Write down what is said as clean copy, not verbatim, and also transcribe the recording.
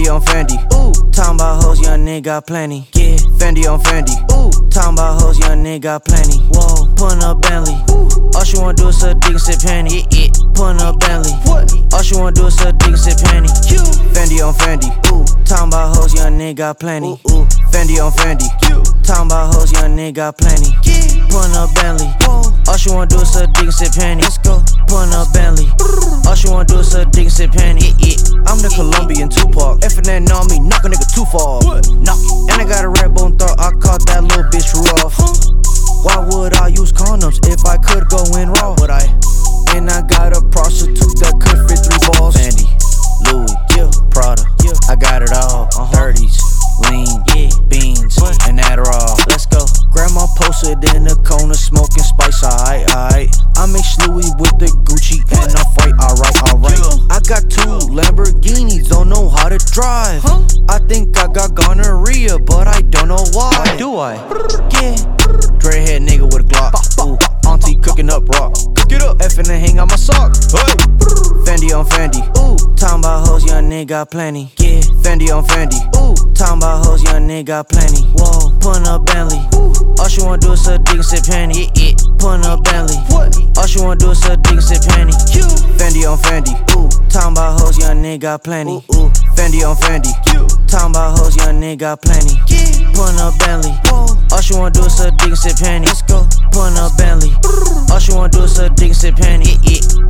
on Fendi. Ooh, talking about hoes, young nigga got plenty. Yeah, Fendi on Fendi. Ooh, talking about hoes, young nigga got plenty. Whoa, pulling up Bentley. All she wanna do is suck dick and sip Henny. Pulling up Bentley. What? All she wanna do is suck dick and sip Henny. Fendi on Fendi. Ooh, talking about hoes, young nigga got plenty. Ooh, Fendi on Fendi. Talking about hoes, young nigga got plenty. Pulling up Bentley. All she wanna do is suck dick and sip Henny. Let's go. Pulling up Bentley. All she wanna do is suck dick and sip Henny. I'm the Colombian Tupac. F&N on me, knock a nigga too far. Knock it. And I got a red bone thought, I caught that little bitch rough. Why would I use condoms if I could go in raw? Would I? And I got a prostitute that could fit 3 balls. Fendi, Louis, Prada, I got it all. 30s, lean, beans, and Adderall. Let's go. Grandma posted in the corner smoking spice, alright. I mix Louis with the Gucci and I fight, alright. I got 2 Lamborghinis, don't know how to drive. I think I got gonorrhea, but I don't know why. Why do I? Yeah. Dreadhead nigga with a Glock. Ooh, auntie cooking up rock. Cook it up. F and hang out my sock. Hey. Fendi on Fendi. Ooh, talking about hoes, young nigga got plenty. Yeah, Fendi on Fendi. Ooh, talking about hoes, young nigga got plenty. Whoa, pulling up Bentley. All she wanna do is suck dick and sip Henny. Pulling up Bentley. What? All she wanna do is suck dick and sip Henny. Fendi on Fendi. Ooh, talking about hoes, young nigga got plenty. Ooh, Fendi on Fendi. Talking about hoes, young nigga got plenty. Pulling up Bentley. All she wanna do is suck dick and sip Henny. Let's go. Pulling up Bentley. All she wanna do is suck dick and sip Henny.